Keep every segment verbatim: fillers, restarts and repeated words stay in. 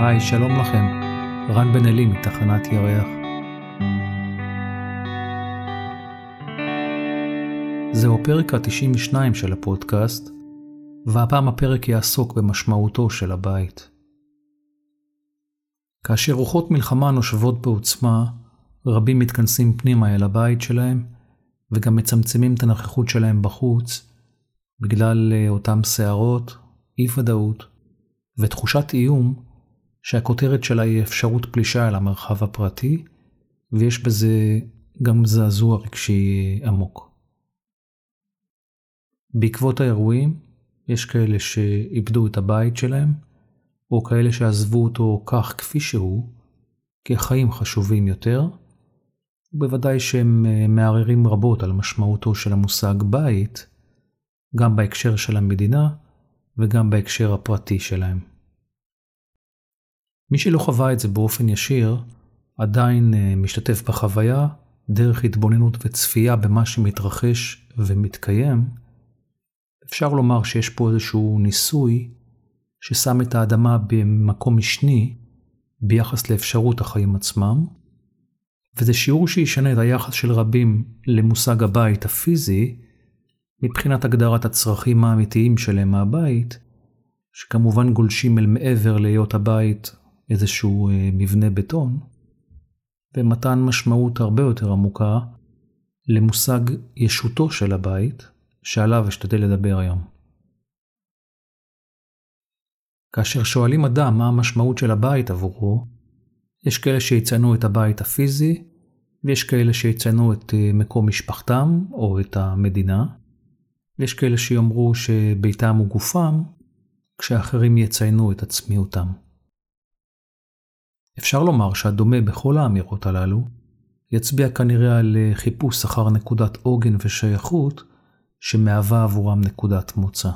היי, שלום לכם. רן בן אלי מתחנת ירח. זהו הפרק ה-תשעים ושתיים של הפודקאסט, והפעם הפרק יעסוק במשמעותו של הבית. כאשר רוחות מלחמה נושבות בעוצמה, רבים מתכנסים פנימה אל הבית שלהם, וגם מצמצמים את הנוכחות שלהם בחוץ, בגלל אותם שערות, אי ודאות, ותחושת איום שהכותרת שלה היא אפשרות פלישה אל המרחב הפרטי, ויש בזה גם זעזוע רגשי עמוק. בעקבות האירועים, יש כאלה שאיבדו את הבית שלהם, או כאלה שעזבו אותו כך כפי שהוא, כי החיים חשובים יותר, ובוודאי שהם מערערים רבות על משמעותו של המושג בית, גם בהקשר של המדינה וגם בהקשר הפרטי שלהם. מי שלא חווה את זה באופן ישיר, עדיין משתתף בחוויה דרך התבוננות וצפייה במה שמתרחש ומתקיים. אפשר לומר שיש פה איזשהו ניסוי ששם את האדמה במקום משני ביחס לאפשרות החיים עצמם, וזה שיעור שישנה את היחס של רבים למושג הבית הפיזי, מבחינת הגדרת הצרכים האמיתיים שלהם מהבית, שכמובן גולשים אל מעבר להיות הבית איזשהו מבנה בטון, ומתן משמעות הרבה יותר עמוקה למושג ישותו של הבית, שעליו אשתדל לדבר היום. כאשר שואלים אדם מה המשמעות של הבית עבורו, יש כאלה שיציינו את הבית הפיזי, ויש כאלה שיציינו את מקום משפחתם או את המדינה, ויש כאלה שיאמרו שביתם הוא גופם, כשאחרים יציינו את עצמיותם. אפשר לומר שהדומה בכל האמירות הללו, יצביע כנראה על חיפוש אחר נקודת עוגן ושייכות, שמהווה עבורם נקודת מוצא.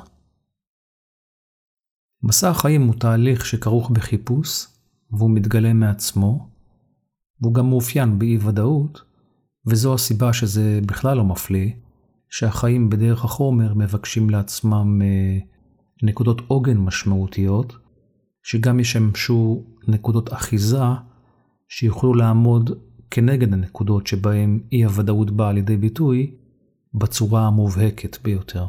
מסע החיים הוא תהליך שכרוך בחיפוש, והוא מתגלה מעצמו, והוא גם מאופיין באי ודאות, וזו הסיבה שזה בכלל לא מפליא, שהחיים בדרך החומר מבקשים לעצמם נקודות עוגן משמעותיות, שגם ישמשו נקודות אחיזה, שיוכלו לעמוד כנגד הנקודות שבהם אי הוודאות באה לידי ביטוי, בצורה המובהקת ביותר.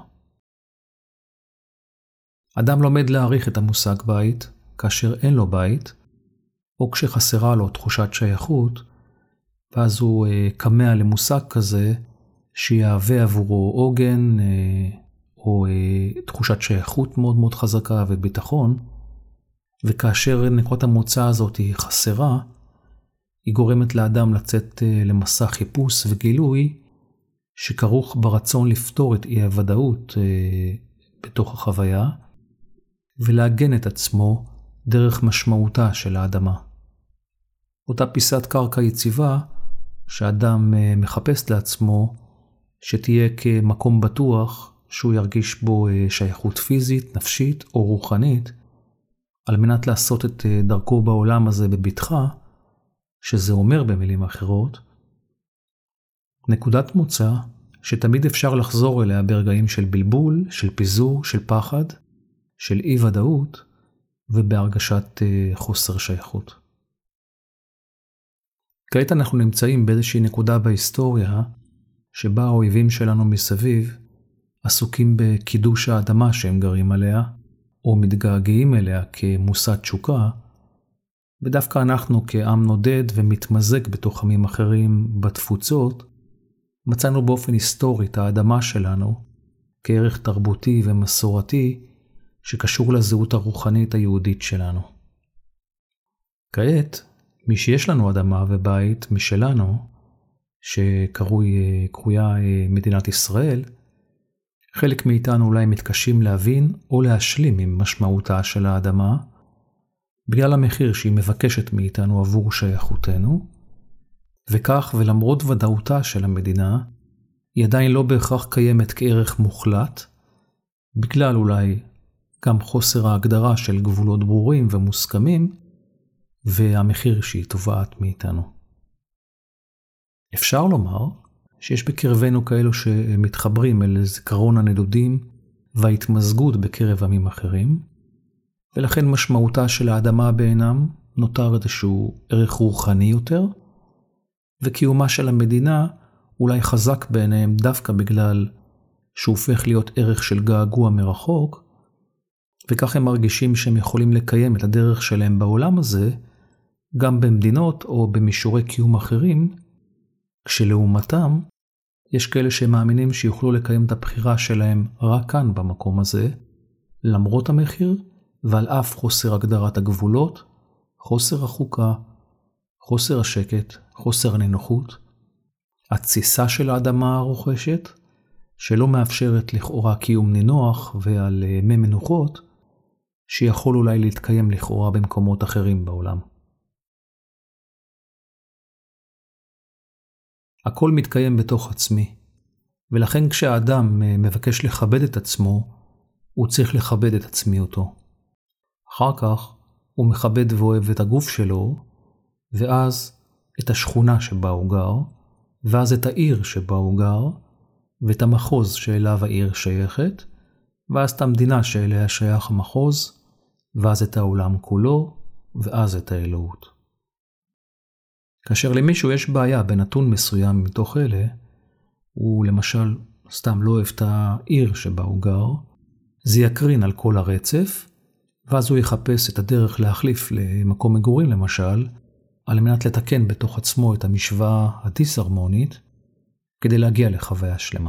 אדם לומד להעריך את המושג בית, כאשר אין לו בית, או כשחסרה לו תחושת שייכות, ואז הוא קמע למושג כזה, שיהווה עבורו עוגן, או תחושת שייכות מאוד מאוד חזקה וביטחון, וכאשר נקודת המוצא הזאת היא חסרה, היא גורמת לאדם לצאת למסע חיפוש וגילוי, שכרוך ברצון לפתור את אי הוודאות בתוך החוויה, ולהגן את עצמו דרך משמעותה של האדמה. אותה פיסת קרקע יציבה, שאדם מחפש לעצמו, שתהיה כמקום בטוח, שהוא ירגיש בו שייכות פיזית, נפשית או רוחנית, על מנת לעשות את דרכו בעולם הזה בבטחה, שזה אומר במילים אחרות, נקודת מוצא שתמיד אפשר לחזור אליה ברגעים של בלבול, של פיזור, של פחד, של אי ודאות, ובהרגשת חוסר שייכות. כעת אנחנו נמצאים באיזושהי נקודה בהיסטוריה, שבה האויבים שלנו מסביב עסוקים בקידוש האדמה שהם גרים עליה, או מתגעגעים אליה כמושא תשוקה, ודווקא אנחנו כעם נודד ומתמזג בתוך עמים אחרים בתפוצות, מצאנו באופן היסטורי את האדמה שלנו כערך תרבותי ומסורתי שקשור לזהות הרוחנית היהודית שלנו. כעת, מי שיש לנו אדמה ובית משלנו, שקרויה מדינת ישראל, חלק מאיתנו אולי מתקשים להבין או להשלים עם משמעותה של האדמה, בגלל המחיר שהיא מבקשת מאיתנו עבור שייכותנו, וכך ולמרות ודאותה של המדינה, היא עדיין לא בהכרח קיימת כערך מוחלט, בגלל אולי גם חוסר ההגדרה של גבולות ברורים ומוסכמים, והמחיר שהיא תובעת מאיתנו. אפשר לומר שיש בקרבנו כאלו שמתחברים אל זיכרון הנדודים וההתמזגות בקרב עמים אחרים, ולכן משמעותה של האדמה בעינם נותר איזשהו ערך רוחני יותר, וקיומה של המדינה אולי חזק בעיניהם דווקא בגלל שהוא הופך להיות ערך של געגוע מרחוק, וכך הם מרגישים שהם יכולים לקיים את הדרך שלהם בעולם הזה, גם במדינות או במישורי קיום אחרים, כשלעומתם יש כאלה שמאמינים שיוכלו לקיים את הבחירה שלהם רק כאן במקום הזה, למרות המחיר ועל אף חוסר הגדרת הגבולות, חוסר החוקה, חוסר השקט, חוסר הנינוחות, התסיסה של האדמה הרוכשת, שלא מאפשרת לכאורה קיום נינוח ועל מי מנוחות, שיכול אולי להתקיים לכאורה במקומות אחרים בעולם. הכל מתקיים בתוך עצמי, ולכן כשהאדם מבקש לכבד את עצמו, הוא צריך לכבד את עצמיותו. אחר כך הוא מכבד ואוהב את הגוף שלו, ואז את השכונה שבה הוא גר, ואז את העיר שבה הוא גר, ואת המחוז שאליו העיר שייכת, ואז את המדינה שאליה שייך המחוז, ואז את העולם כולו, ואז את האלוהות. כאשר למישהו יש בעיה בנתון מסוים מתוך אלה, הוא למשל סתם לא אוהב את העיר שבה הוא גר, זה יקרין על כל הרצף, ואז הוא יחפש את הדרך להחליף למקום מגורים למשל, על מנת לתקן בתוך עצמו את המשוואה הדיסהרמונית, כדי להגיע לחוויה שלמה.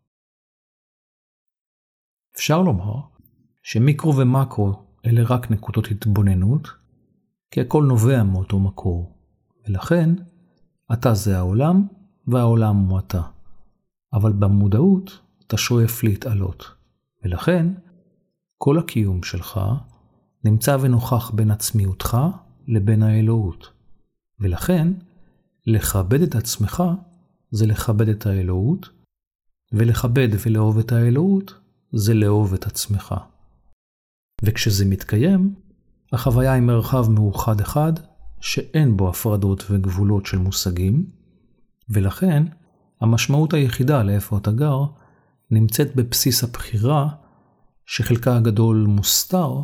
אפשר לומר שמיקרו ומקרו אלה רק נקודות התבוננות, כי הכל נובע מאותו מקור, ולכן אתה זה העולם והעולם הוא אתה. אבל במודעות אתה שואף להתעלות, ולכן כל הקיום שלך נמצא ונוכח בין עצמיותך לבין האלוהות. ולכן לכבד את עצמך זה לכבד את האלוהות, ולכבד ולאהוב את האלוהות זה לאהוב את עצמך. וכשזה מתקיים, החוויה היא מרחב מאוחד אחד, שאין בו הפרדות וגבולות של מושגים, ולכן המשמעות היחידה לאיפה אתה גר נמצאת בבסיס הבחירה שחלקה הגדול מוסתר,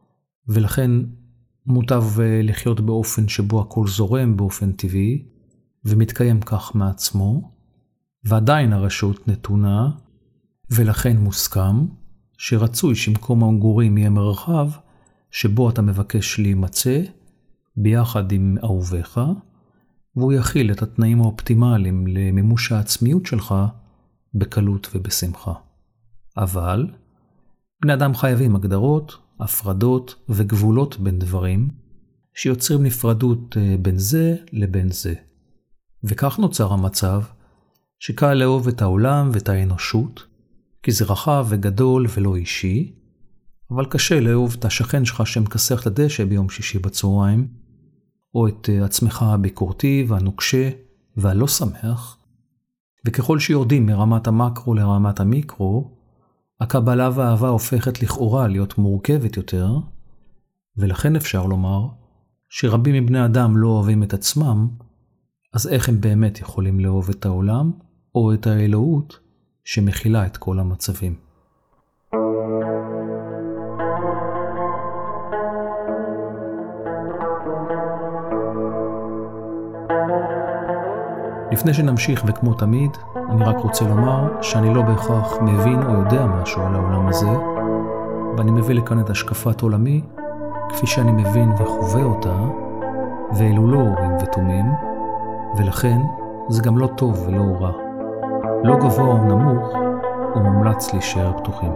ולכן מוטב לחיות באופן שבו הכל זורם באופן טבעי, ומתקיים כך מעצמו, ועדיין הרשות נתונה, ולכן מוסכם שרצוי שמקום המגורים יהיה מרחב שבו אתה מבקש להימצא ביחד עם אהוביך, והוא יכיל את התנאים האופטימליים למימוש העצמיות שלך בקלות ובשמחה. אבל בני אדם חייבים הגדרות, הפרדות וגבולות בין דברים שיוצרים נפרדות בין זה לבין זה. וכך נוצר המצב שקל לאהוב את העולם ואת האנושות, כי זה רחב וגדול ולא אישי, אבל קשה לאהוב את השכן שלך שמכסח את הדשא ביום שישי בצהריים, או את עצמך הביקורתי והנוקשה והלא שמח, וככל שיורדים מרמת המקרו לרמת המיקרו, הקבלה והאהבה הופכת לכאורה להיות מורכבת יותר, ולכן אפשר לומר שרבים מבני אדם לא אוהבים את עצמם, אז איך הם באמת יכולים לאהוב את העולם או את האלוהות שמכילה את כל המצבים? לפני שנמשיך וכמו תמיד, אני רק רוצה לומר שאני לא בהכרח מבין או יודע משהו על העולם הזה, ואני מביא לכאן את השקפת עולמי, כפי שאני מבין וחווה אותה, ואלו לא אורים ותומים, ולכן זה גם לא טוב ולא רע. לא גבוה או נמוך, הוא מומלץ להישאר פתוחים.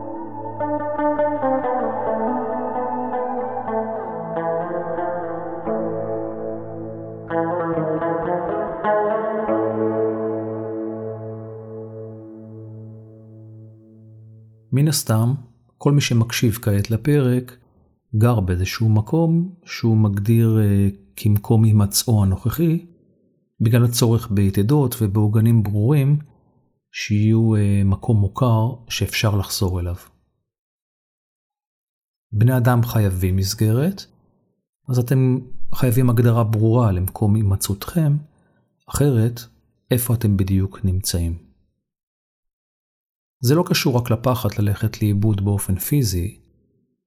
מן הסתם, כל מי שמקשיב כעת לפרק, גר באיזשהו מקום שהוא מגדיר uh, כמקום הימצאו הנוכחי, בגלל הצורך ביתדות ובעוגנים ברורים, שיהיו uh, מקום מוכר שאפשר לחזור אליו. בני אדם חייבים מסגרת, אז אתם חייבים הגדרה ברורה למקום הימצאותכם, אחרת איפה אתם בדיוק נמצאים. זה לא קשור רק לפחד ללכת לאיבוד באופן פיזי,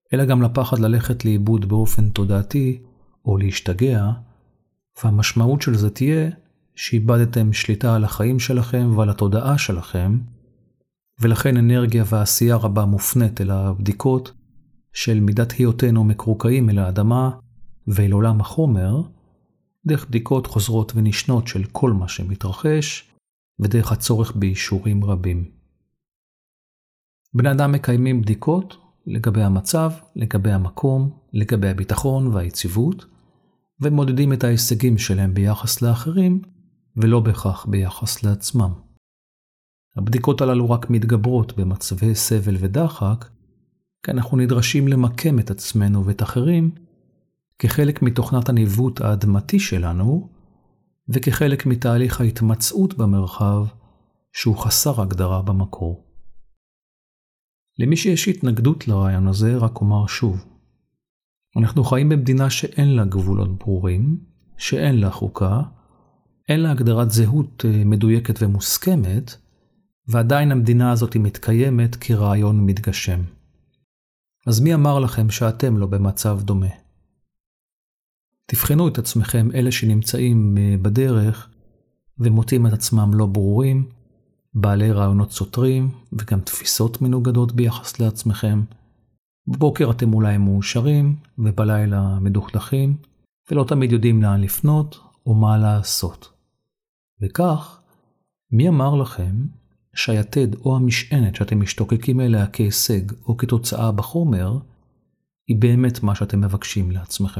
אלא גם לפחד ללכת לאיבוד באופן תודעתי או להשתגע, והמשמעות של זה תהיה שאיבדתם שליטה על החיים שלכם ועל התודעה שלכם, ולכן אנרגיה ועשייה רבה מופנית אל הבדיקות של מידת היותנו מקרוקעים אל האדמה ואל עולם החומר, דרך בדיקות חוזרות ונשנות של כל מה שמתרחש, ודרך הצורך באישורים רבים. בני אדם מקיימים בדיקות לגבי המצב, לגבי המקום, לגבי הביטחון והיציבות, ומודדים את ההישגים שלהם ביחס לאחרים, ולא בכך ביחס לעצמם. הבדיקות הללו רק מתגברות במצבי סבל ודחק, כי אנחנו נדרשים למקם את עצמנו ואת אחרים, כחלק מתוכנת הניווט האדמתי שלנו, וכחלק מתהליך ההתמצאות במרחב, שהוא חסר הגדרה במקור. למי שיש התנגדות לרעיון הזה, רק אומר שוב. אנחנו חיים במדינה שאין לה גבולות ברורים, שאין לה חוקה, אין לה הגדרת זהות מדויקת ומוסכמת, ועדיין המדינה הזאת היא מתקיימת כרעיון מתגשם. אז מי אמר לכם שאתם לא במצב דומה? תבחנו את עצמכם, אלה שנמצאים בדרך ומוצאים את עצמם לא ברורים, בעלי רעיונות סותרים וגם תפיסות מנוגדות ביחס לעצמכם. בבוקר אתם אולי מאושרים ובלילה מדוכדכים, ולא תמיד יודעים לאן לפנות או מה לעשות. וכך, מי אמר לכם שהיתד או המשענת שאתם משתוקקים אליה כהישג או כתוצאה בחומר, היא באמת מה שאתם מבקשים לעצמכם?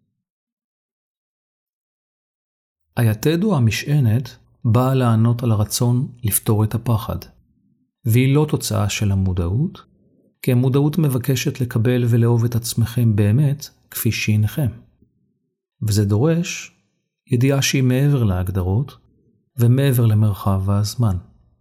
היתד או המשענת באה לענות על הרצון לפתור את הפחד, והיא לא תוצאה של המודעות, כי המודעות מבקשת לקבל ולאהוב את עצמכם באמת כפי שהינכם. וזה דורש ידיעה שהיא מעבר להגדרות ומעבר למרחב והזמן.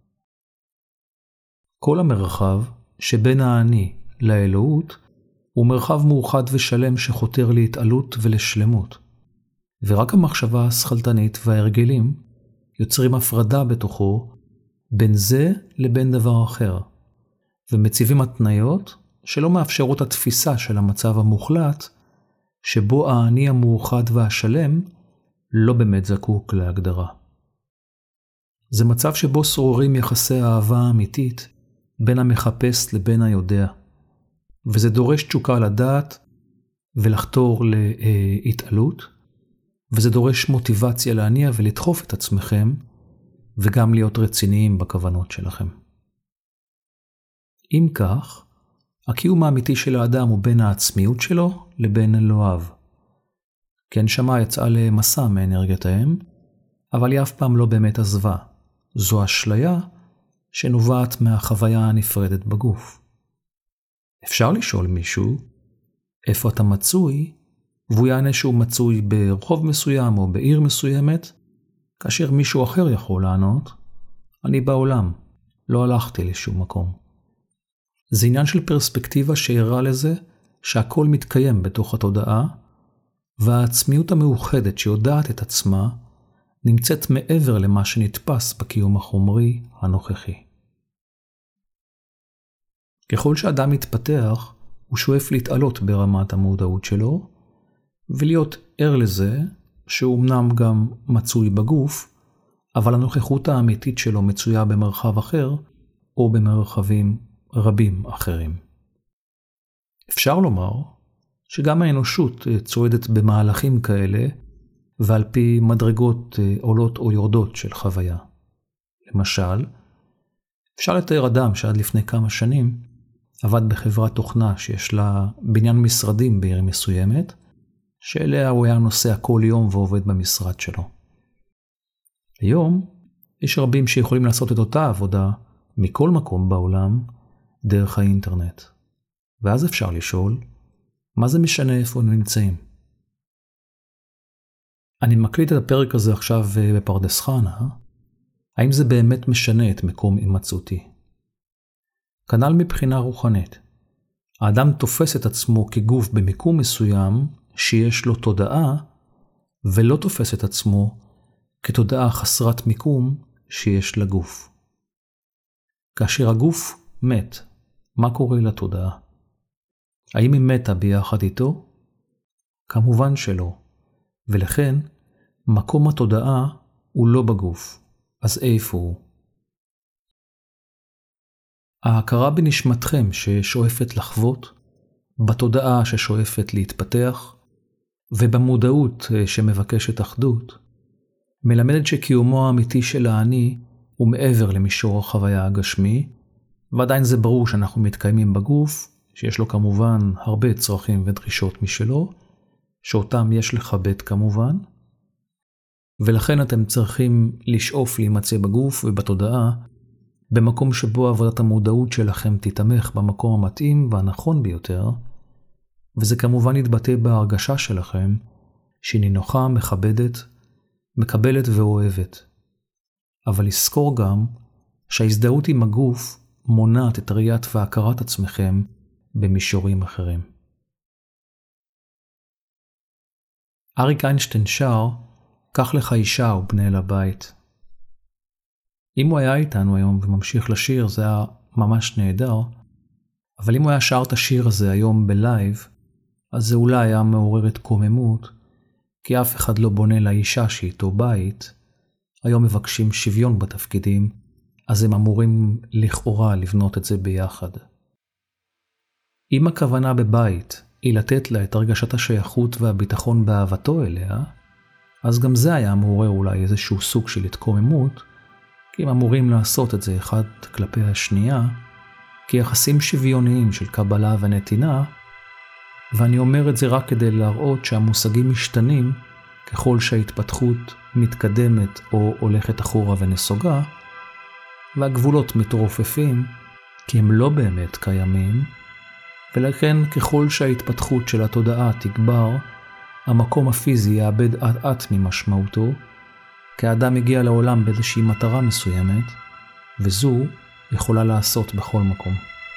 כל המרחב שבין האני לאלוהות הוא מרחב מאוחד ושלם שחותר להתעלות ולשלמות, ורק המחשבה הסכלתנית וההרגלים יוצרים הפרדה בתוכו בין זה לבין דבר אחר, ומציבים התניות שלא מאפשרות התפיסה של המצב המוחלט, שבו האני המאוחד והשלם לא באמת זקוק להגדרה. זה מצב שבו שרורים יחסי אהבה אמיתית בין המחפש לבין היודע, וזה דורש תשוקה לדעת ולחתור להתעלות, וזה דורש מוטיבציה להניע ולדחוף את עצמכם, וגם להיות רציניים בכוונות שלכם. אם כך, הקיום האמיתי של האדם הוא בין העצמיות שלו לבין אלוהיו. כן, שמה יצאה למסע מאנרגיית האם, אבל היא אף פעם לא באמת עזבה. זו אשליה שנובעת מהחוויה הנפרדת בגוף. אפשר לשאול מישהו, איפה אתה מצוי, והוא יענה שהוא מצוי ברחוב מסוים או בעיר מסוימת, כאשר מישהו אחר יכול לענות, אני בעולם, לא הלכתי לשום מקום. זה עניין של פרספקטיבה שהראה לזה שהכל מתקיים בתוך התודעה, והעצמיות המאוחדת שיודעת את עצמה, נמצאת מעבר למה שנתפס בקיום החומרי הנוכחי. ככל שאדם מתפתח, הוא שואף להתעלות ברמת המודעות שלו, ולהיות ער לזה שהוא אמנם גם מצוי בגוף, אבל הנוכחות האמיתית שלו מצויה במרחב אחר, או במרחבים רבים אחרים. אפשר לומר שגם האנושות צועדת במהלכים כאלה, ועל פי מדרגות עולות או יורדות של חוויה. למשל, אפשר לתאר אדם שעד לפני כמה שנים עבד בחברת תוכנה שיש לה בניין משרדים בעיר מסוימת, שאליה הוא היה נוסע כל יום ועובד במשרד שלו. היום יש רבים שיכולים לעשות את אותה עבודה מכל מקום בעולם דרך האינטרנט. ואז אפשר לשאול, מה זה משנה איפה הם נמצאים? אני מקליט את הפרק הזה עכשיו בפרדס חנה, האם זה באמת משנה את מקום הימצאותי? כנ"ל מבחינה רוחנית. האדם תופס את עצמו כגוף במיקום מסוים שיש לו תודעה, ולא תופס את עצמו כתודעה חסרת מיקום שיש לגוף. כאשר הגוף מת, מה קורה לתודעה? האם היא מתה ביחד איתו? כמובן שלא, ולכן מקום התודעה הוא לא בגוף, אז איפה הוא? ההכרה בנשמתכם ששואפת לחוות, בתודעה ששואפת להתפתח, ובמודעות שמבקשת אחדות, מלמדת שקיומו האמיתי של האני הוא מעבר למישור החוויה הגשמי, ועדיין זה ברור שאנחנו מתקיימים בגוף, שיש לו כמובן הרבה צרכים ודרישות משלו, שאותם יש לכבד כמובן, ולכן אתם צריכים לשאוף להימצא בגוף ובתודעה, במקום שבו עבודת המודעות שלכם תתמך במקום המתאים והנכון ביותר, וזה כמובן יתבטא בהרגשה שלכם, שהיא נינוחה, מכבדת, מקבלת ואוהבת. אבל לזכור גם שההזדהות עם הגוף מונעת את ראיית והכרת עצמכם במישורים אחרים. אריק איינשטיין שר, קח לך אישה ובנה לבית. אם הוא היה איתנו היום וממשיך לשיר, זה היה ממש נהדר, אבל אם הוא היה שר את השיר הזה היום בלייב, אז זה אולי היה מעורר את קוממות, כי אף אחד לא בונה לאישה שאיתו בית. היום מבקשים שוויון בתפקידים, אז הם אמורים לכאורה לבנות את זה ביחד. אם הכוונה בבית היא לתת לה את הרגשת השייכות והביטחון באהבתו אליה, אז גם זה היה מעורר אולי איזשהו סוג של התקוממות, כי הם אמורים לעשות את זה אחד כלפי השנייה, כי יחסים שוויוניים של קבלה ונתינה, ואני אומר את זה רק כדי להראות שהמושגים משתנים ככל שההתפתחות מתקדמת או הולכת אחורה ונסוגה, והגבולות מתרופפים כי הם לא באמת קיימים, ולכן ככל שההתפתחות של התודעה תגבר, המקום הפיזי יאבד עט-עט ממשמעותו, כי האדם הגיע לעולם באיזושהי מטרה מסוימת, וזו יכולה לעשות בכל מקום.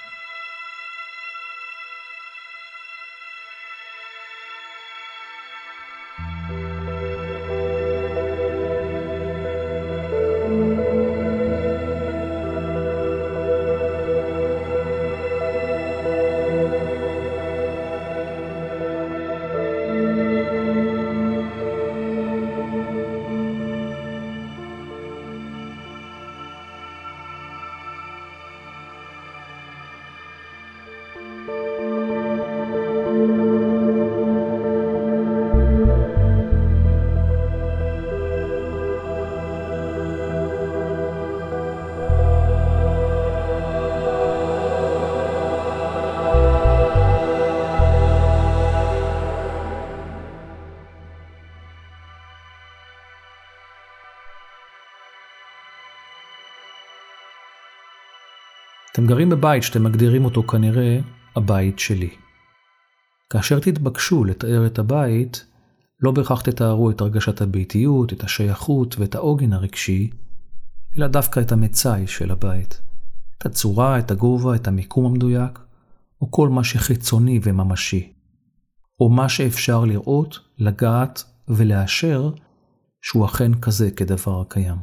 אתם גרים בבית שאתם מגדירים אותו כנראה הבית שלי. כאשר תתבקשו לתאר את הבית, לא בהכרח תתארו את הרגשת הביתיות, את השייכות ואת העוגן הרגשי, אלא דווקא את המצאי של הבית. את הצורה, את הגובה, את המיקום המדויק, או כל מה שחיצוני וממשי. או מה שאפשר לראות, לגעת ולאשר שהוא אכן כזה כדבר הקיים.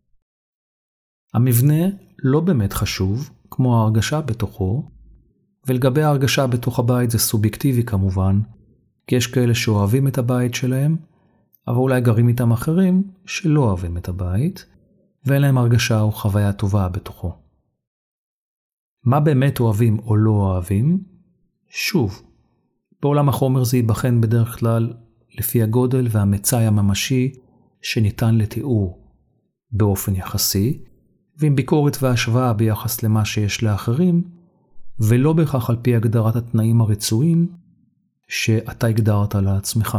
המבנה לא באמת חשוב, כמו ההרגשה בתוכו, ולגבי ההרגשה בתוך הבית זה סובייקטיבי כמובן, כי יש כאלה שאוהבים את הבית שלהם, אבל אולי גרים איתם אחרים שלא אוהבים את הבית, ואין להם הרגשה או חוויה טובה בתוכו. מה באמת אוהבים או לא אוהבים? שוב, בעולם החומר זה ייבחן בדרך כלל לפי הגודל והמצאי הממשי שניתן לתיאור באופן יחסי, ועם ביקורת והשוואה ביחס למה שיש לאחרים, ולא בהכרח על פי הגדרת התנאים הרצויים שאתה הגדרת לעצמך.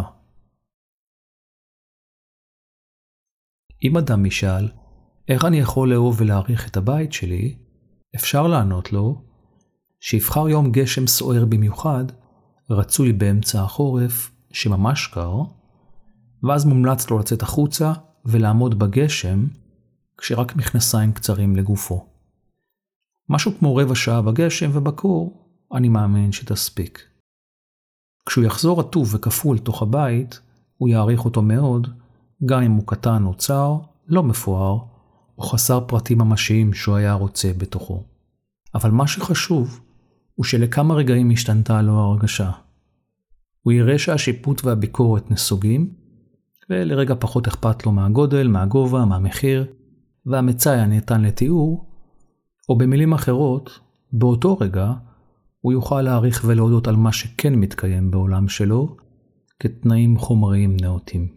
אם אדם ישאל, איך אני יכול לאהוב ולהעריך את הבית שלי, אפשר לענות לו שיבחר יום גשם סוער במיוחד, רצוי באמצע החורף שממש קר, ואז מומלץ לו לצאת החוצה ולעמוד בגשם, כשרק מכנסיים קצרים לגופו. משהו כמו רבע שעה בגשם ובקור, אני מאמין שתספיק. כשהוא יחזור עטוב וכפול תוך הבית, הוא יעריך אותו מאוד, גם אם הוא קטן או צר, לא מפואר, או חסר פרטים ממשיים שהוא היה רוצה בתוכו. אבל מה שחשוב, הוא שלכמה רגעים השתנתה לו הרגשה. הוא יראה שהשיפוט והביקורת נסוגים, ולרגע פחות אכפת לו מהגודל, מהגובה, מהמחיר, והמצאי הניתן לתיאור, או במילים אחרות, באותו רגע הוא יוכל להעריך ולהודות על מה שכן מתקיים בעולם שלו, כתנאים חומריים נאותים.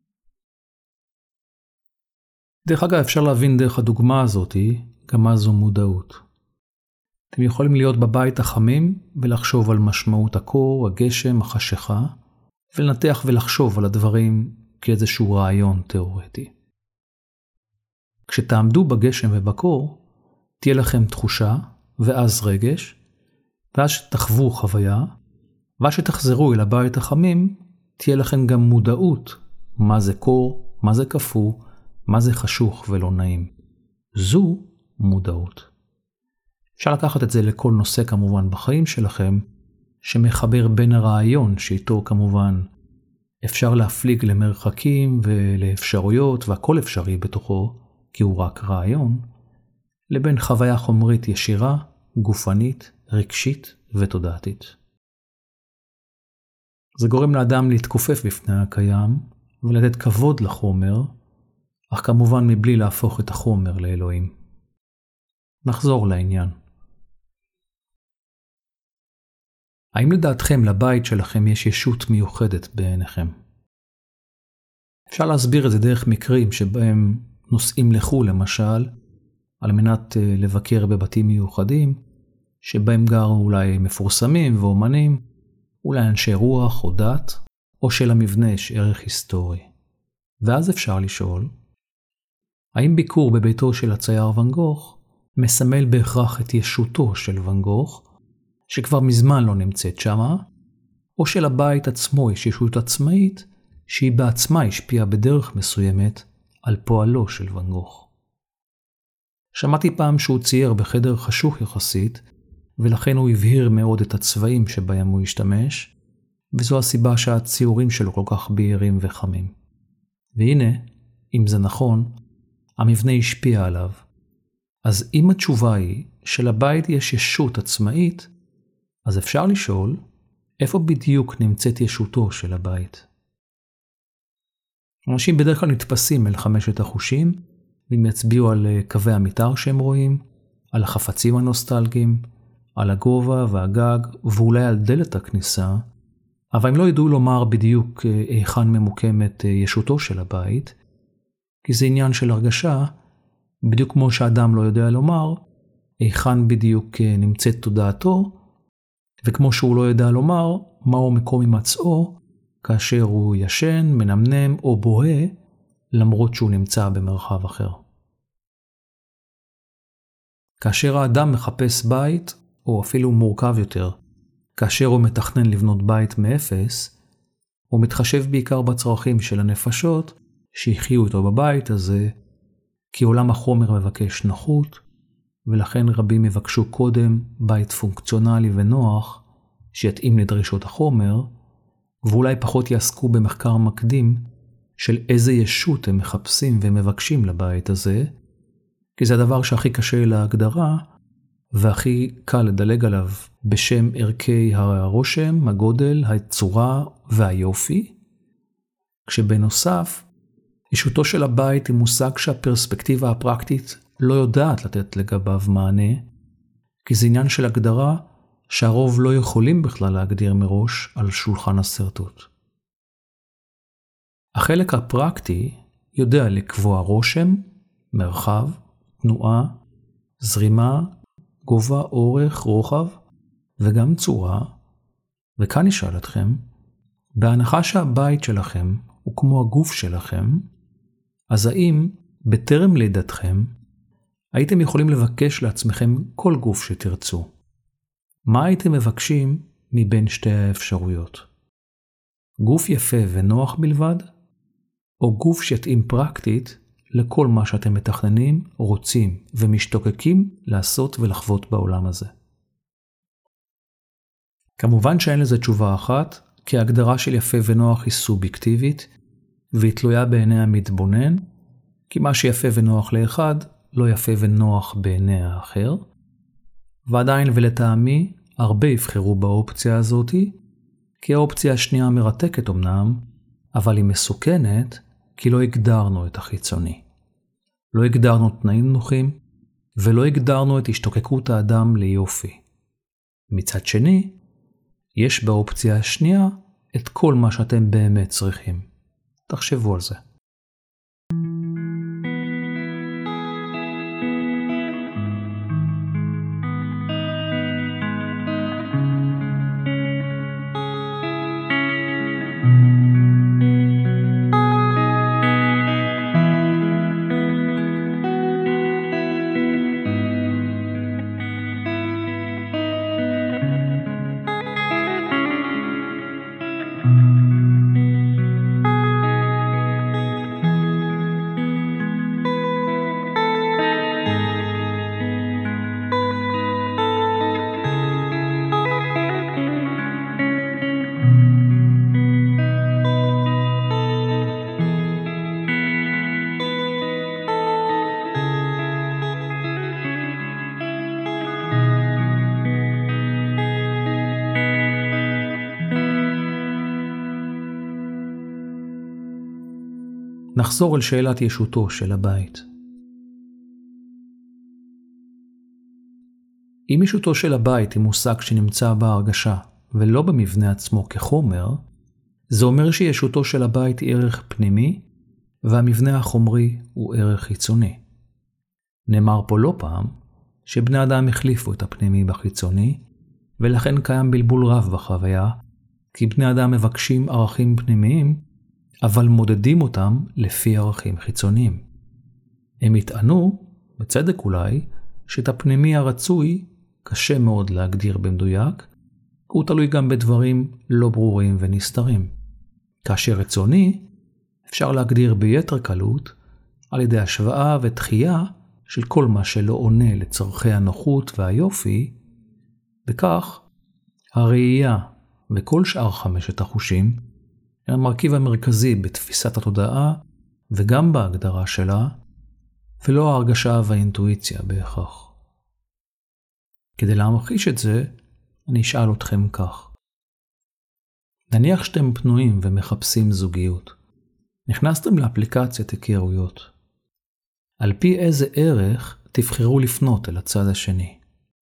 דרך אגב, אפשר להבין דרך הדוגמה הזאת גם מה זו מודעות. אתם יכולים להיות בבית החמים ולחשוב על משמעות הקור, הגשם, החשיכה, ולנתח ולחשוב על הדברים כאיזשהו רעיון תיאורטי. כשתעמדו בגשם ובקור, תהיה לכם תחושה ואז רגש, ואז שתחוו חוויה, ואז שתחזרו אל הבית החמים, תהיה לכם גם מודעות מה זה קור, מה זה קפוא, מה זה חשוך ולא נעים. זו מודעות. אפשר לקחת את זה לכל נושא כמובן בחיים שלכם, שמחבר בין הרעיון שאיתו כמובן אפשר להפליג למרחקים ולאפשרויות והכל אפשרי בתוכו, כי הוא רק רעיון, לבין חוויה חומרית ישירה, גופנית, רגשית ותודעתית. זה גורם לאדם להתכופף בפני הקיים ולתת כבוד לחומר, אך כמובן מבלי להפוך את החומר לאלוהים. נחזור לעניין. האם לדעתכם לבית שלכם יש ישות מיוחדת בעיניכם? אפשר להסביר את זה דרך מקרים שבהם נוסעים לחו"ל למשל, על מנת לבקר בבתים מיוחדים, שבהם גרו אולי מפורסמים ואומנים, אולי אנשי רוח או דת, או שלמבנה יש ערך היסטורי. ואז אפשר לשאול, האם ביקור בביתו של הצייר ואן גוך מסמל בהכרח את ישותו של ואן גוך, שכבר מזמן לא נמצאת שמה, או שלבית עצמו יש ישות עצמאית, שהיא בעצמה השפיעה בדרך מסוימת על פועלו של ואן גוך. שמעתי פעם שהוא צייר בחדר חשוך יחסית, ולכן הוא הבהיר מאוד את הצבעים שבהם הוא השתמש, וזו הסיבה שהציורים שלו כל כך בהירים וחמים. והנה, אם זה נכון, המבנה השפיע עליו. אז אם התשובה היא שלבית יש ישות עצמאית, אז אפשר לשאול, איפה בדיוק נמצאת ישותו של הבית? אנשים בדרך כלל נתפסים אל חמשת החושים, והם יצביעו על קווי המתאר שהם רואים, על החפצים הנוסטלגיים, על הגובה והגג, ואולי על דלת הכניסה, אבל הם לא ידעו לומר בדיוק היכן ממוקמת ישותו של הבית, כי זה עניין של הרגשה, בדיוק כמו שאדם לא יודע לומר, היכן בדיוק נמצאת תודעתו, וכמו שהוא לא יודע לומר מהו מקום הימצאו, כאשר הוא ישן, מנמנם או בוהה, למרות שהוא נמצא במרחב אחר. כאשר האדם מחפש בית, או אפילו מורכב יותר, כאשר הוא מתכנן לבנות בית מאפס, הוא מתחשב בעיקר בצרכים של הנפשות שיחיו איתו בבית הזה, כי עולם החומר מבקש נוחות, ולכן רבים יבקשו קודם בית פונקציונלי ונוח שיתאים לדרישות החומר, ואולי פחות יעסקו במחקר מקדים של איזה ישות הם מחפשים ומבקשים לבית הזה, כי זה הדבר שהכי קשה להגדרה, והכי קל לדלג עליו בשם ערכי הרושם, הגודל, הצורה והיופי, כשבנוסף, ישותו של הבית היא מושג שהפרספקטיבה הפרקטית לא יודעת לתת לגביו מענה, כי זה עניין של הגדרה שהרוב לא יכולים בכלל להגדיר מראש על שולחן הסרטוט. החלק הפרקטי יודע לקבוע רושם, מרחב, תנועה, זרימה, גובה, אורך, רוחב, וגם צורה, וכאן נשאל אתכם, בהנחה שהבית שלכם הוא כמו הגוף שלכם, אז האם בטרם לידתכם, הייתם יכולים לבקש לעצמכם כל גוף שתרצו? מה הייתם מבקשים מבין שתי האפשרויות? גוף יפה ונוח בלבד, או גוף שיתאים פרקטית לכל מה שאתם מתכננים, רוצים ומשתוקקים לעשות ולחוות בעולם הזה? כמובן שאין לזה תשובה אחת, כי ההגדרה של יפה ונוח היא סובייקטיבית, והיא תלויה בעיני המתבונן, כי מה שיפה ונוח לאחד, לא יפה ונוח בעיני האחר, ועדיין ולטעמי, הרבה יבחרו באופציה הזאת, כי האופציה השנייה מרתקת אמנם, אבל היא מסוכנת כי לא הגדרנו את החיצוני. לא הגדרנו תנאים נוחים, ולא הגדרנו את השתוקקות האדם ליופי. מצד שני, יש באופציה השנייה את כל מה שאתם באמת צריכים. תחשבו על זה. נחזור אל שאלת ישותו של הבית. אם ישותו של הבית היא מושג שנמצא בהרגשה ולא במבנה עצמו כחומר, זה אומר שישותו של הבית היא ערך פנימי והמבנה החומרי הוא ערך חיצוני. נאמר פה לא פעם שבני אדם החליפו את הפנימי בחיצוני, ולכן קיים בלבול רב בחוויה, כי בני אדם מבקשים ערכים פנימיים, אבל מודדים אותם לפי ערכים חיצוניים. הם יטענו, בצדק אולי, שאת הפנימי הרצוי קשה מאוד להגדיר במדויק, הוא תלוי גם בדברים לא ברורים ונסתרים. כאשר רצוני, אפשר להגדיר ביתר קלות, על ידי השוואה ודחייה של כל מה שלא עונה לצורכי הנוחות והיופי, וכך הראייה וכל שאר חמשת החושים, המרכיב המרכזי בתפיסת התודעה וגם בהגדרה שלה, ולא ההרגשה והאינטואיציה בהכרח. כדי להמחיש את זה, אני אשאל אתכם כך. נניח שאתם פנויים ומחפשים זוגיות. נכנסתם לאפליקציית היכרויות. על פי איזה ערך תבחרו לפנות אל הצד השני.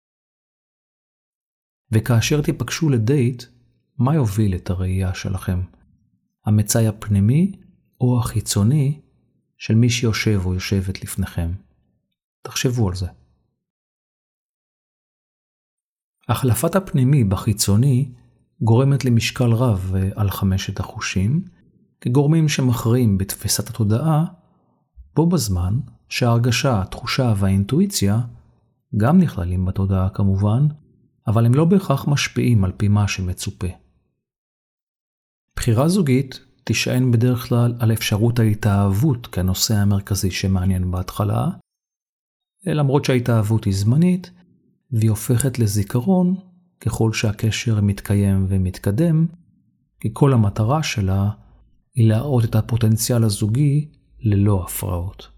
וכאשר תיפגשו לדייט, מה יוביל את הראייה שלכם? המצאי הפנימי או החיצוני של מי שיושב או יושבת לפניכם. תחשבו על זה. החלפת הפנימי בחיצוני גורמת למשקל רב על חמשת החושים, כגורמים שמכריעים בתפיסת התודעה, בו בזמן שההרגשה, התחושה והאינטואיציה גם נכללים בתודעה כמובן, אבל הם לא בהכרח משפיעים על פי מה שמצופה. בחירה זוגית תישען בדרך כלל על אפשרות ההתאהבות כנושא המרכזי שמעניין בהתחלה, למרות שההתאהבות היא זמנית, והיא הופכת לזיכרון ככל שהקשר מתקיים ומתקדם, כי כל המטרה שלה היא להראות את הפוטנציאל הזוגי ללא הפרעות.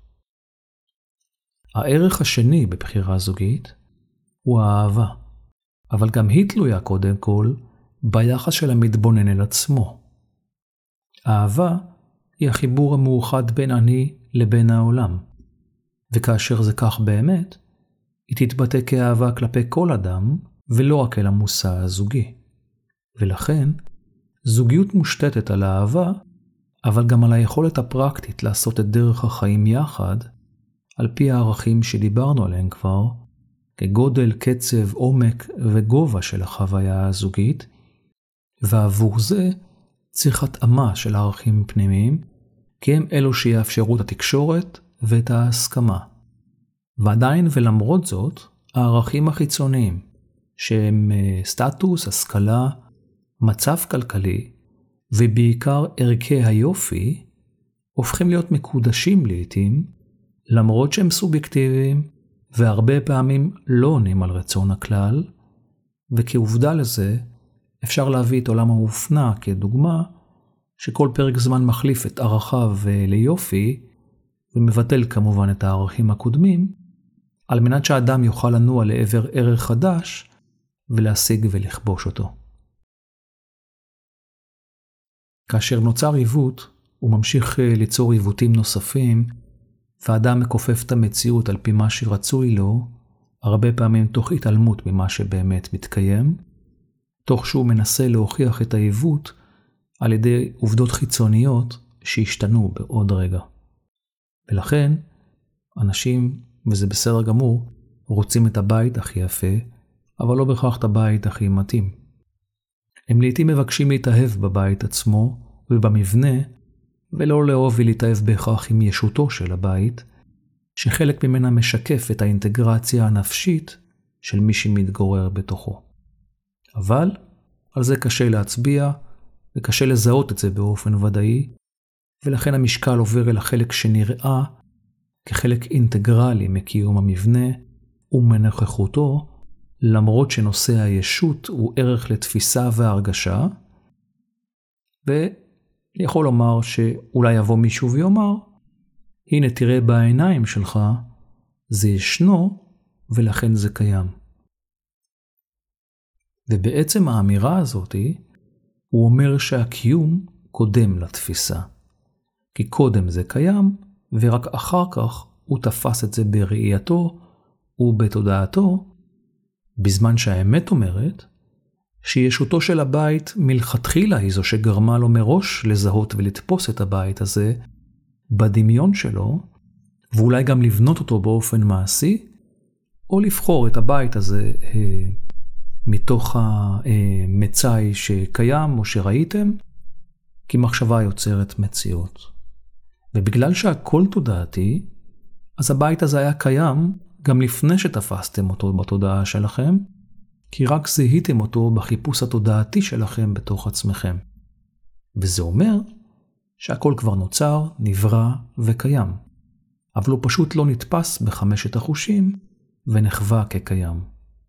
הערך השני בבחירה זוגית הוא האהבה, אבל גם היא תלויה קודם כל ביחס של המתבונן אל עצמו. האהבה היא החיבור המאוחד בין אני לבין העולם, וכאשר זה כך באמת, היא תתבטא כאהבה כלפי כל אדם ולא רק אל המושא הזוגי. ולכן, זוגיות מושתתת על האהבה, אבל גם על היכולת הפרקטית לעשות את דרך החיים יחד, על פי הערכים שדיברנו עליהם כבר, כגודל, קצב, עומק וגובה של החוויה הזוגית, ועבור זה צריך התאמה של הערכים פנימיים, כי הם אלו שיאפשרו את התקשורת ואת ההסכמה. ועדיין ולמרות זאת, הערכים החיצוניים, שהם סטטוס, השכלה, מצב כלכלי, ובעיקר ערכי היופי, הופכים להיות מקודשים לעתים, למרות שהם סובייקטיביים, והרבה פעמים לא עונים על רצון הכלל, וכעובדה לזה, אפשר להביא את עולם האופנה כדוגמה, שכל פרק זמן מחליף את ערכיו ליופי, ומבטל כמובן את הערכים הקודמים, על מנת שהאדם יוכל לנוע לעבר ערך חדש, ולהשיג ולכבוש אותו. כאשר נוצר עיוות, הוא ממשיך ליצור עיוותים נוספים, והאדם מכופף את המציאות על פי מה שרצוי לו, הרבה פעמים תוך התעלמות ממה שבאמת מתקיים, תוך שהוא מנסה להוכיח את העיוות על ידי עובדות חיצוניות שהשתנו בעוד רגע. ולכן, אנשים, וזה בסדר גמור, רוצים את הבית הכי יפה, אבל לא בהכרח את הבית הכי מתאים. הם לעתים מבקשים להתאהב בבית עצמו ובמבנה, ולא לאהוב ולהתאהב בהכרח עם ישותו של הבית, שחלק ממנה משקף את האינטגרציה הנפשית של מי שמתגורר בתוכו. אבל על זה קשה להצביע, וקשה לזהות את זה באופן ודאי, ולכן המשקל עובר אל החלק שנראה כחלק אינטגרלי מקיום המבנה ומנוכחותו, למרות שנושא הישות הוא ערך לתפיסה והרגשה, ואני יכול לומר שאולי יבוא מישהו ויאמר, הנה תראה בעיניים שלך, זה ישנו ולכן זה קיים. ובעצם האמירה הזאת, הוא אומר שהקיום קודם לתפיסה. כי קודם זה קיים, ורק אחר כך הוא תפס את זה בראייתו ובתודעתו, בזמן שהאמת אומרת שישותו של הבית מלכתחילה היא זו שגרמה לו מראש לזהות ולתפוס את הבית הזה בדמיון שלו, ואולי גם לבנות אותו באופן מעשי, או לבחור את הבית הזה אה, מתוך המצאי שקיים או שראיתם, כי מחשבה יוצרת מציאות. ובגלל שהכל תודעתי, אז הבית הזה היה קיים גם לפני שתפסתם אותו בתודעה שלכם, כי רק זיהיתם אותו בחיפוש התודעתי שלכם בתוך עצמכם. וזה אומר שהכל כבר נוצר, נברא וקיים, אבל הוא פשוט לא נתפס בחמשת החושים ונחווה כקיים.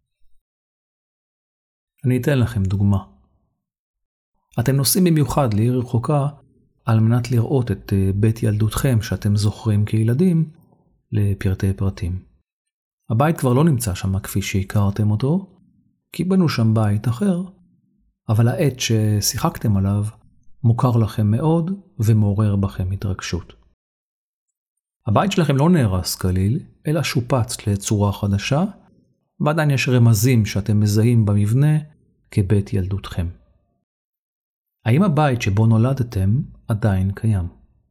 אני אתן לכם דוגמה. אתם נוסעים במיוחד לעיר רחוקה על מנת לראות את בית ילדותכם שאתם זוכרים כילדים לפרטי פרטים. הבית כבר לא נמצא שם כפי שהכרתם אותו, כי בנו שם בית אחר, אבל העט ששיחקתם עליו מוכר לכם מאוד ומעורר בכם התרגשות. הבית שלכם לא נהרס כליל, אלא שופץ לצורה חדשה, ועדיין יש רמזים שאתם מזהים במבנה כבית ילדותכם. האם הבית שבו נולדתם עדיין קיים?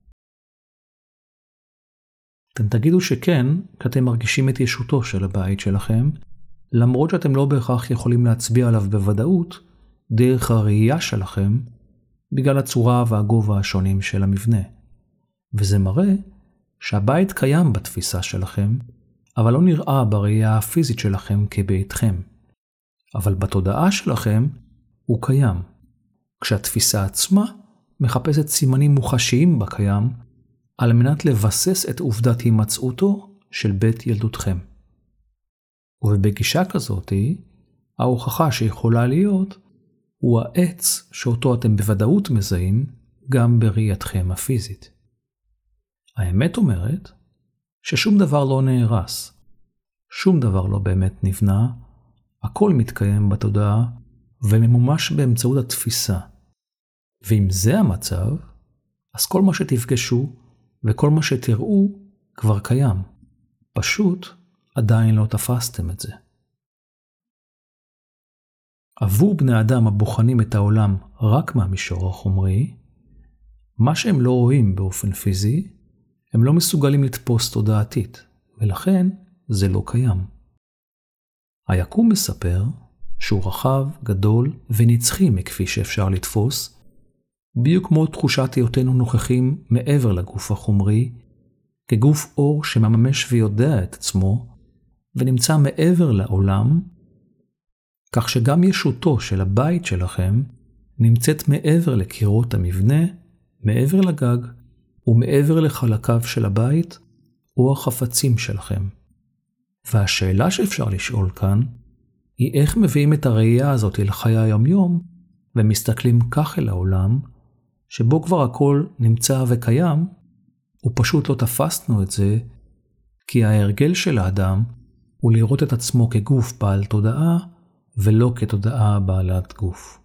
אתם תגידו שכן, כי אתם מרגישים את ישותו של הבית שלכם, למרות שאתם לא בהכרח יכולים להצביע עליו בוודאות דרך הראייה שלכם, בגלל הצורה והגובה השונים של המבנה. וזה מראה שהבית קיים בתפיסה שלכם, אבל לא נראה בראייה הפיזית שלכם כביתכם. אבל בתודעה שלכם הוא קיים, כשהתפיסה עצמה מחפשת סימנים מוחשיים בקיים, על מנת לבסס את עובדת הימצאותו של בית ילדותכם. ובגישה כזאת, ההוכחה שיכולה להיות, הוא העץ שאותו אתם בוודאות מזהים גם בראייתכם הפיזית. האמת אומרת ששום דבר לא נהרס, שום דבר לא באמת נבנה, הכל מתקיים בתודעה וממומש באמצעות התפיסה. ואם זה המצב, אז כל מה שתפגשו וכל מה שתראו כבר קיים. פשוט עדיין לא תפסתם את זה. עבור בני אדם הבוחנים את העולם רק מהמישור החומרי, מה שהם לא רואים באופן פיזי, הם לא מסוגלים לתפוס תודעתית, ולכן זה לא קיים. היקום מספר שהוא רחב, גדול ונצחי מכפי שאפשר לתפוס, בדיוק כמו תחושת היותנו נוכחים מעבר לגוף החומרי, כגוף אור שמממש ויודע את עצמו, ונמצא מעבר לעולם, כך שגם ישותו של הבית שלכם נמצאת מעבר לקירות המבנה, מעבר לגג, ומעבר לחלקיו של הבית, או החפצים שלכם. והשאלה שאפשר לשאול כאן, היא איך מביאים את הראייה הזאת אל חיי היום-יום, ומסתכלים כך אל העולם, שבו כבר הכל נמצא וקיים, ופשוט לא תפסנו את זה, כי ההרגל של האדם הוא לראות את עצמו כגוף בעל תודעה, ולא כתודעה בעלת גוף.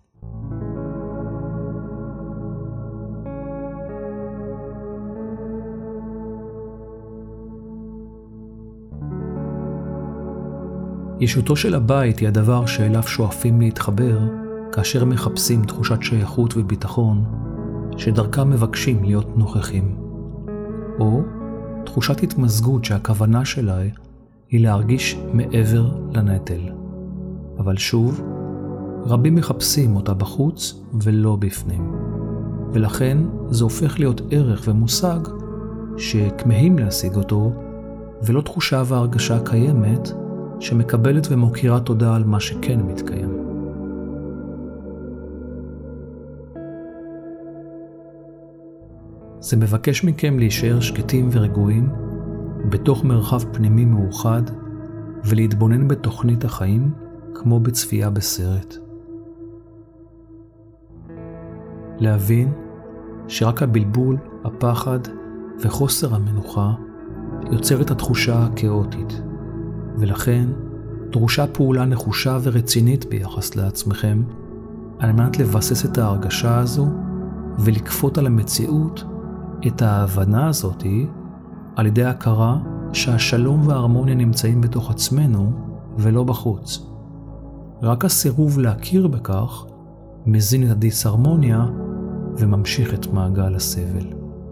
ישותו של הבית היא הדבר שאליו שואפים להתחבר כאשר מחפשים תחושת שייכות וביטחון שדרכם מבקשים להיות נוכחים, או תחושת התמזגות שהכוונה שלה היא להרגיש מעבר לנטל. אבל שוב, רבים מחפשים אותה בחוץ ולא בפנים, ולכן זה הופך להיות ערך ומושג שכמהים להשיג אותו, ולא תחושה והרגשה קיימת שמקבלת ומוקירה תודה על מה שכן מתקיים. זה מבקש מכם להישאר שקטים ורגועים בתוך מרחב פנימי מאוחד ולהתבונן בתוכנית החיים כמו בצפייה בסרט. להבין שרק הבלבול, הפחד וחוסר המנוחה יוצר את התחושה הכאוטית, ולכן דרושה פעולה נחושה ורצינית ביחס לעצמכם על מנת לבסס את ההרגשה הזו ולכפות על המציאות את ההבנה הזאת על ידי הכרה שהשלום וההרמוניה נמצאים בתוך עצמנו ולא בחוץ. רק הסירוב להכיר בכך מזין את הדיסהרמוניה וממשיך את מעגל הסבל.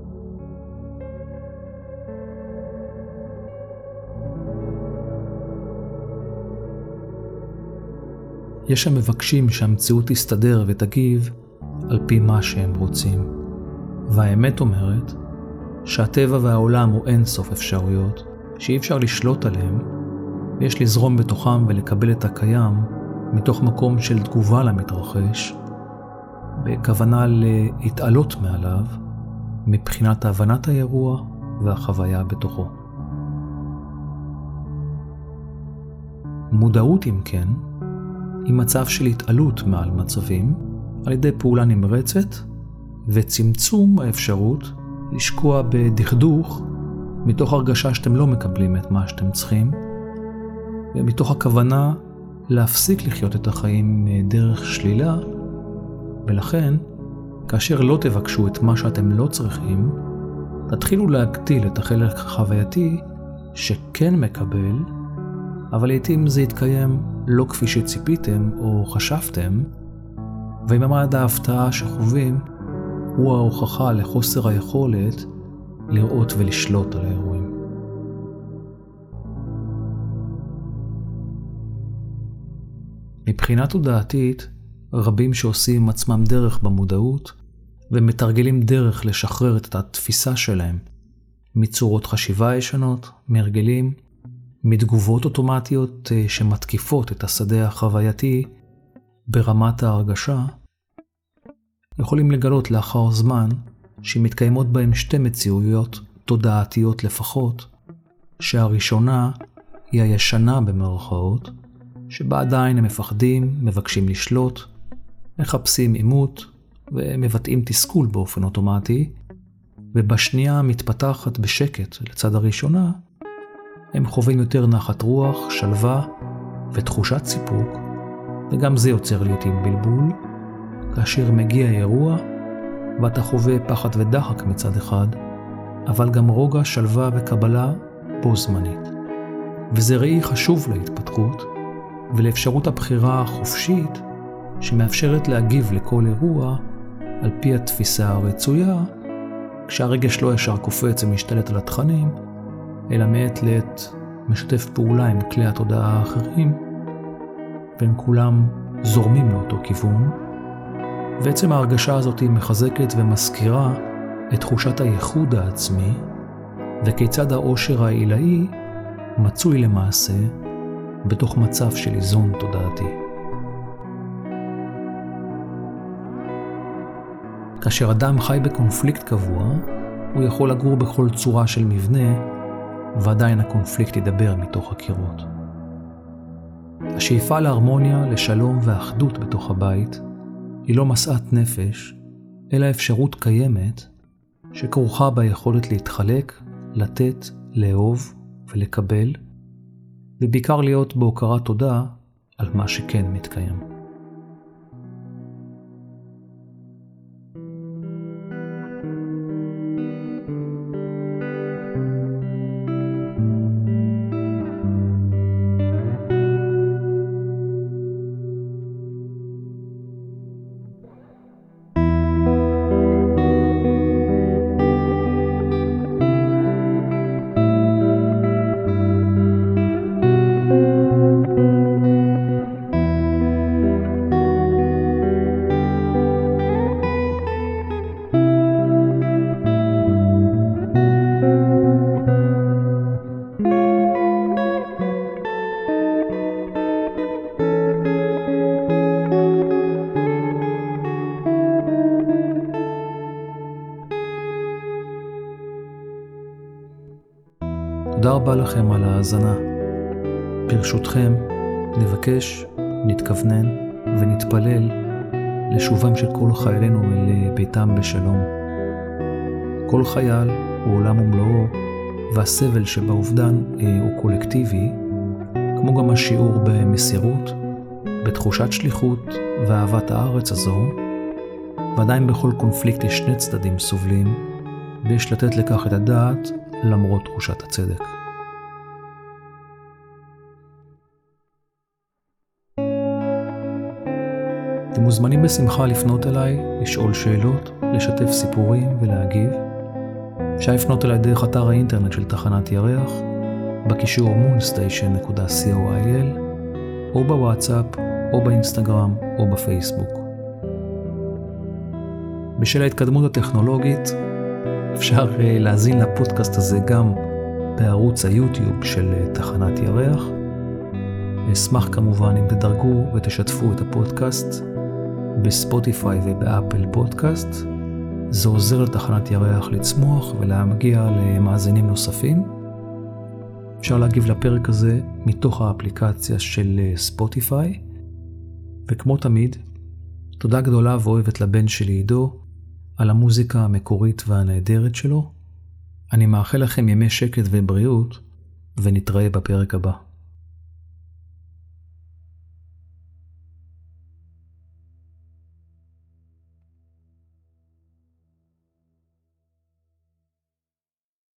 יש המבקשים שהמציאות תסתדר ותגיב על פי מה שהם רוצים. והאמת אומרת שהטבע והעולם הוא אין סוף אפשרויות שאי אפשר לשלוט עליהם, ויש לזרום בתוכם ולקבל את הקיים מתוך מקום של תגובה למתרחש, בכוונה להתעלות מעליו מבחינת הבנת האירוע והחוויה בתוכו. מודעות, אם כן, היא מצב של התעלות מעל מצבים על ידי פעולה נמרצת וצמצום האפשרות לשקוע בדכדוך מתוך הרגשה שאתם לא מקבלים את מה שאתם צריכים, ומתוך הכוונה להפסיק לחיות את החיים דרך שלילה, ולכן כאשר לא תבקשו את מה שאתם לא צריכים, תתחילו להגדיל את החלק החווייתי שכן מקבל, אבל לעתים זה יתקיים לא כפי שציפיתם או חשבתם, וממד ההפתעה שחווים הוא ההוכחה לחוסר היכולת לראות ולשלוט על האירועים. מבחינה תודעתית, רבים שעושים עצמם דרך במודעות ומתרגלים דרך לשחרר את התפיסה שלהם מצורות חשיבה ישנות, מהרגלים, מתגובות אוטומטיות שמתקיפות את השדה החווייתי ברמת ההרגשה, יכולים לגלות לאחר זמן שמתקיימות בהם שתי מציאויות תודעתיות לפחות, שהראשונה היא הישנה במרכאות, שבה עדיין הם מפחדים, מבקשים לשלוט, מחפשים עימות ומבטאים תסכול באופן אוטומטי, ובשנייה מתפתחת בשקט לצד הראשונה, הם חווים יותר נחת רוח, שלווה ותחושת סיפוק, וגם זה יוצר לעתים בלבול, כאשר מגיע האירוע ואתה חווה פחד ודחק מצד אחד, אבל גם רוגע, שלווה וקבלה בו זמנית. וזה ראי חשוב להתפתחות ולאפשרות הבחירה החופשית שמאפשרת להגיב לכל אירוע על פי התפיסה הרצויה, כשהרגש לא ישר קופץ ומשתלט על התכנים, אלא מעת לעת משתף פעולה עם כלי התודעה האחרים, והם כולם זורמים לאותו כיוון, ועצם ההרגשה הזאת היא מחזקת ומזכירה את תחושת הייחוד העצמי, וכיצד העושר העילאי מצוי למעשה בתוך מצב של איזון תודעתי. כאשר אדם חי בקונפליקט קבוע, הוא יכול לגור בכל צורה של מבנה, ועדיין הקונפליקט ידבר מתוך הקירות. השאיפה להרמוניה, לשלום ואחדות בתוך הבית, היא לא משאת נפש, אלא אפשרות קיימת שכרוכה ביכולת להתחלק, לתת, לאהוב ולקבל, ובעיקר להיות בהוקרת תודה על מה שכן מתקיים. תודה רבה לכם על ההאזנה. ברשותכם, נבקש, נתכוונן ונתפלל לשובם של כל חיילינו אל ביתם בשלום. כל חייל הוא עולם ומלואו, והסבל שבאובדן הוא קולקטיבי, כמו גם השיעור במסירות, בתחושת שליחות ואהבת הארץ הזו, ועדיין בכל קונפליקט יש שני צדדים סובלים, ויש לתת לכך את הדעת למרות תחושת הצדק. אתם מוזמנים בשמחה לפנות אליי, לשאול שאלות, לשתף סיפורים ולהגיב. אפשר לפנות אליי דרך אתר האינטרנט של תחנת ירח, בקישור moonstation דוט co.il, או בוואטסאפ, או באינסטגרם, או בפייסבוק. בשל ההתקדמות הטכנולוגית, אפשר להזין לפודקאסט הזה גם בערוץ היוטיוב של תחנת ירח. אשמח כמובן אם תדרגו ותשתפו את הפודקאסט בספוטיפיי ובאפל פודקאסט. זה עוזר לתחנת ירח לצמוח ולהגיע למאזינים נוספים. אפשר להגיב לפרק הזה מתוך האפליקציה של ספוטיפיי. וכמו תמיד, תודה גדולה ואוהבת לבן שלי עידו על המוזיקה המקורית והנהדרת שלו. אני מאחל לכם ימי שקט ובריאות, ונתראה בפרק הבא.